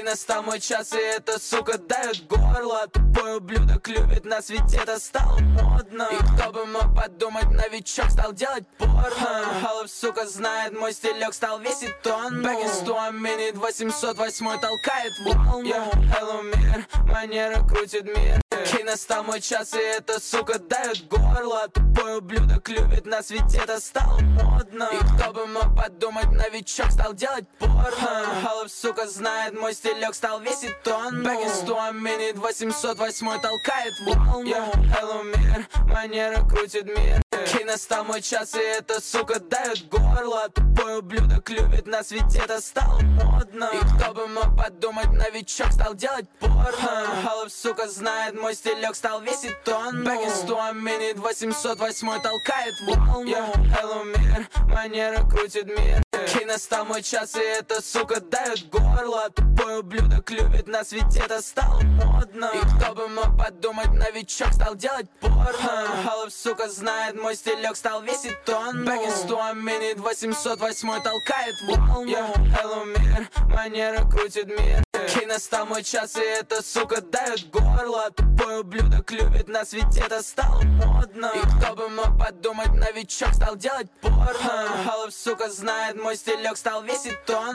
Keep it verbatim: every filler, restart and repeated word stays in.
настал мой час, и эта сука дает горло. Тупой ублюдок любит нас, ведь это стало модно. И кто бы мог подумать, новичок стал делать порно. Холоп, сука, знает, мой стилек стал весить тонну. Бэкинсту минит восемьсот восемь толкает волну. yeah. Hello, мир, манера крутит мир. И настал мой час, и эта сука дает горло. Тупой ублюдок любит нас, ведь это стало модно. И кто бы мог подумать, новичок стал делать порно. Холоп, сука, знает, мой стилек стал весить тонну. Бэкинсту минит восемьсот восемь толкает волну. yeah. Hello, мир, манера крутит мир. И настал мой час, и эта сука дает горло. Тупой ублюдок любит нас, ведь это стало модно. И кто бы мог подумать, новичок стал делать порно. Холоп, сука, знает, мой стилек стал весить тонну. Бэкинсту минит восемьсот восемь толкает волну. yeah. Hello, мир, манера крутит мир. И настал мой час, и эта сука дает горло. Тупой ублюдок любит нас, ведь это стало модно. И кто бы мог подумать, новичок стал делать порно. Холоп, сука, знает, мой стилек стал весить тонну. Бэкинсту минит восемьсот восемь толкает волну. yeah. Hello, мир, манера крутит мир. И настал мой час, и эта сука дает горло. Тупой ублюдок любит нас, ведь это стало модно. И кто бы мог подумать, новичок стал делать порно. Холоп, сука, знает, мой стилек стал весить тонну.